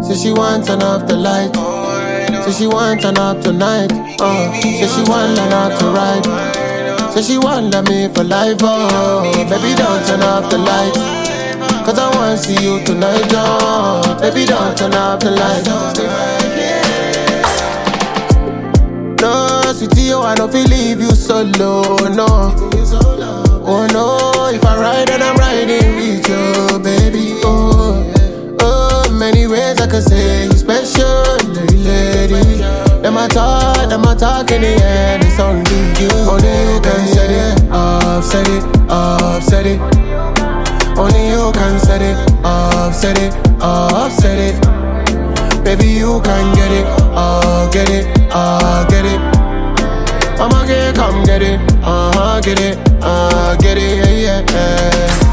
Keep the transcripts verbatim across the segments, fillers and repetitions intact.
Say she want turn off the light. Say she want turn up tonight. Uh, say she want learn how to ride. Say she want love me for life. Oh, baby don't turn off the light. Cause I wanna see you tonight. Oh, baby don't turn off the light. No, sweetie, oh, I don't feel leave you solo, no. Oh no, if I ride and I'm riding with you, baby, oh. Oh, many ways I can say you special, lady. Them I talk, them I talk in the end, it's only you. Only you can set it, offset it, offset it. Only you can set it, offset it, offset it. Baby, you can get it, oh, get it, oh, get it. I'ma get, come get it, uh-huh, get it, uh, get it, yeah, yeah,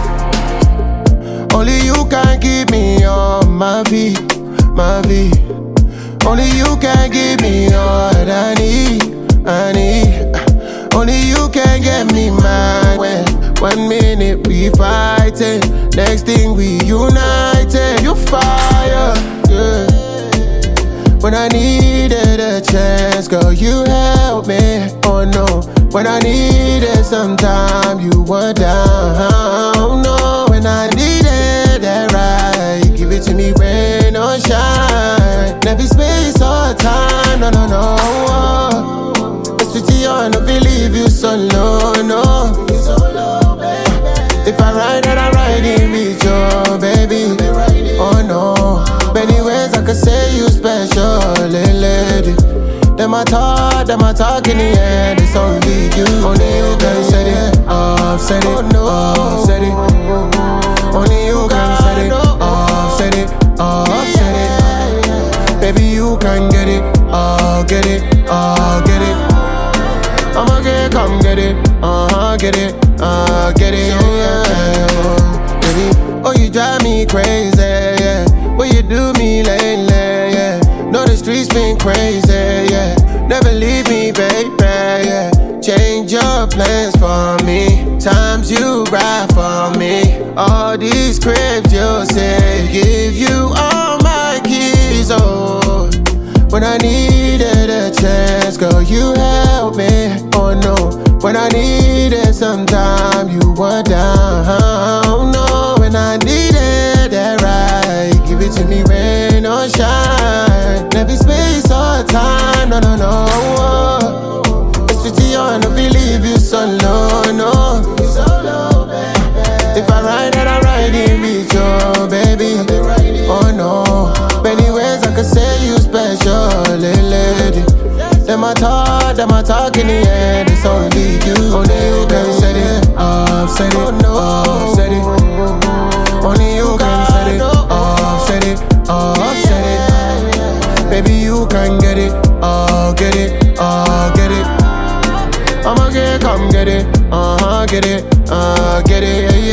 yeah. Only you can keep me on my feet, my feet. Only you can give me all I need, I need. Only you can get me mad when one minute we fighting, next thing we united. You fire, yeah. When I needed a chance, girl, you helped me, oh no. When I needed some time, you were down, no. When I needed that ride, you give it to me, rain or shine. Never space or time, no, no, no. It's sweetie, I don't believe you solo, no. If I ride and I ride in with you, baby, oh no. Many ways I could say you special, lady. Them I talk, them I talk in the end, it's only you. Only you can set it, offset it, offset it. Only you can set it, offset it, offset it. Baby, you can get it, oh, get it, oh, get it. I'ma get, come get it, uh-huh, get it, uh, get it, yeah, yeah. Baby, oh, you drive me crazy, yeah. What you do me lately, yeah. Know the streets been crazy, yeah. Never leave me, baby, yeah. Change your plans for me. Times you ride for me. All these cribs you say, give you all my keys, oh. When I needed a chance, girl, you helped me, oh no. When I needed some time, you were down, no. When I needed that ride, give it to me, rain or shine. Never space or time, no, no, no. It's sweetie, I don't believe you solo, no. If I ride and I ride in with you, baby, oh no. Many ways I could say you special, lady. Them I talk, them I talk in the end, it's only you. Only you can set it, offset it, offset it. Only you can set it, offset it, offset it. Baby, you can get it, oh, get it, oh, get it. I'ma get, come get it, uh-huh, get it, uh, get it, yeah, yeah.